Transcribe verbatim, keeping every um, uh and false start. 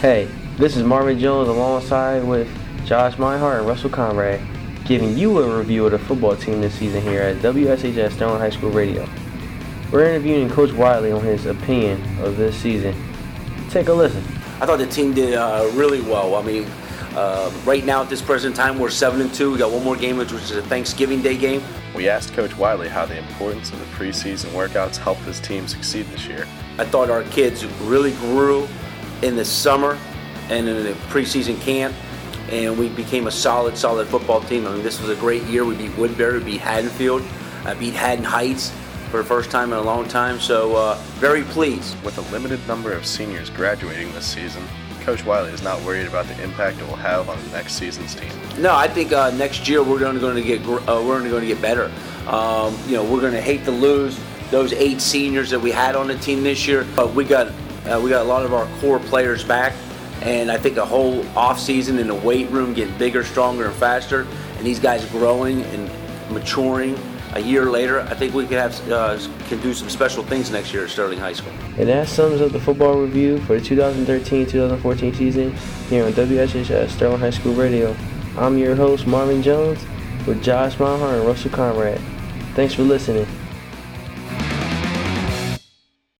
Hey, this is Marvin Jones alongside with Josh Meinhardt and Russell Conrad, giving you a review of the football team this season here at W S H S Sterling High School Radio. We're interviewing Coach Wiley on his opinion of this season. Take a listen. I thought the team did uh, really well. I mean, uh, right now at this present time, we're seven and two. We got one more game, which is a Thanksgiving Day game. We asked Coach Wiley how the importance of the preseason workouts helped his team succeed this year. I thought our kids really grew in the summer and in the preseason camp, and we became a solid, solid football team. I mean, this was a great year. We beat Woodbury, we beat Haddonfield, uh, beat Haddon Heights for the first time in a long time, so uh, very pleased. With a limited number of seniors graduating this season, Coach Wiley is not worried about the impact it will have on the next season's team. No, I think uh, next year we're going to get uh, we're going to get better. Um, you know, we're going to hate to lose those eight seniors that we had on the team this year, but we got uh, we got a lot of our core players back, and I think the whole off season in the weight room getting bigger, stronger, and faster, and these guys growing and maturing. A year later, I think we can have uh, can do some special things next year at Sterling High School. And that sums up the football review for the twenty thirteen twenty fourteen season here on W S H S Sterling High School Radio. I'm your host, Marvin Jones, with Josh Meinhardt and Russell Conrad. Thanks for listening.